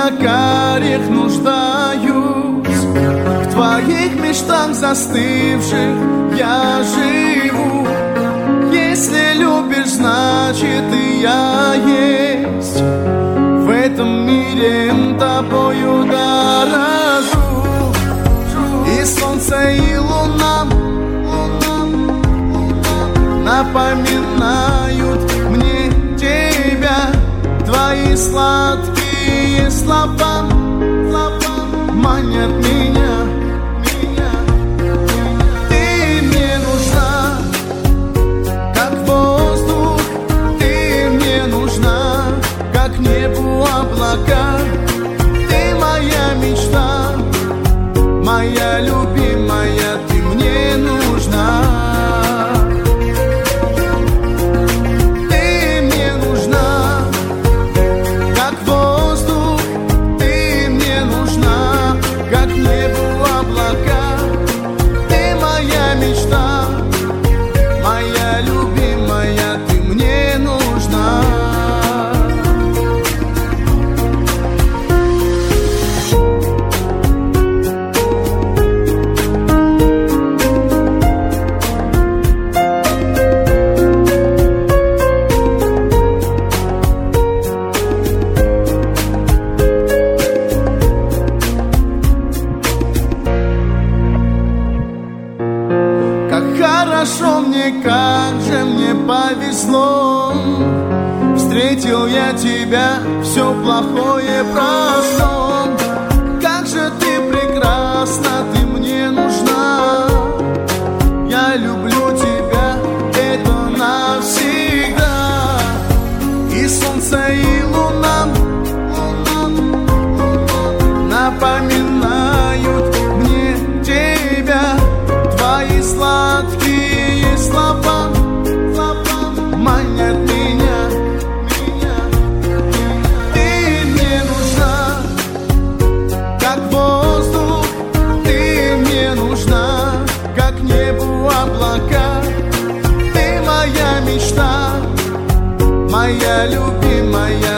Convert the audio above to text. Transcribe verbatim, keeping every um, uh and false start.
глазах карих нуждаюсь, в твоих мечтах застывших я живу. Если любишь, значит и я есть. В этом мире тобою дорожу. И солнце, и луна напоминают мне тебя. Твои сладкие слова манят меня. Ты мне нужна, как воздух. Ты мне нужна, как небу облака. Ты моя мечта, моя любимая. Ты мне нужна. Хорошо мне, как же мне повезло. Встретил я тебя, все плохое прошло. Как же ты прекрасна, ты мне нужна. Я люблю тебя, это навсегда. И солнце, и луна напоминают мне тебя. Твои сладкие слова манят меня. Ты мне нужна, как воздух. Ты мне нужна, как небу облака. Ты моя мечта, моя любимая.